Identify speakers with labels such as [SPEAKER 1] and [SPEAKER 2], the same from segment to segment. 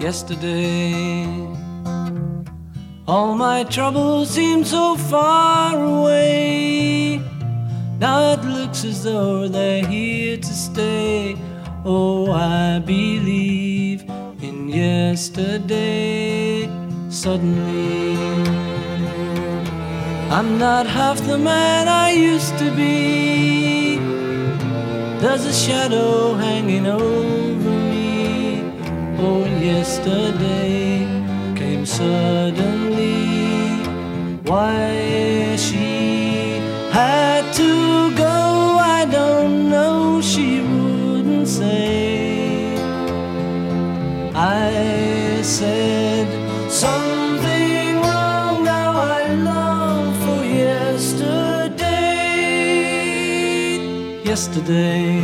[SPEAKER 1] yesterday. All my troubles seem so far away. Now it looks as though they're here to stay. Oh, I believe in yesterday. Suddenly, I'm not half the man I used to be. There's a shadow hanging over me. Oh, yesterday came suddenly. Why she had to go, I don't know. She wouldn't say. I said something wrong. Now I long for yesterday. Yesterday,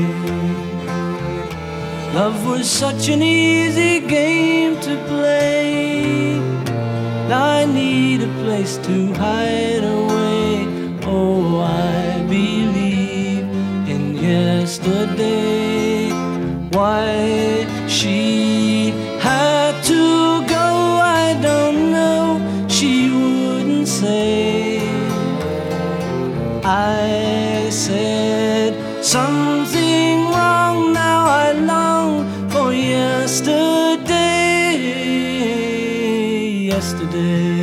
[SPEAKER 1] love was such an easy game to play. Now I need a place to hide away. Oh, I believe in yesterday. Why she had to go, I don't know. She wouldn't say. I said something wrong. Now I long for yesterday. Yesterday,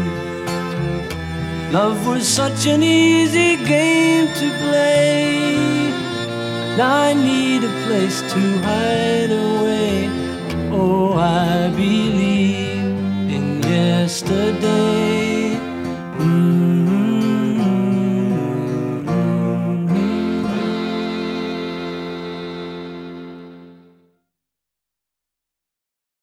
[SPEAKER 1] love was such an easy game to play. Now I need a place to hide away. Oh, I believe in yesterday.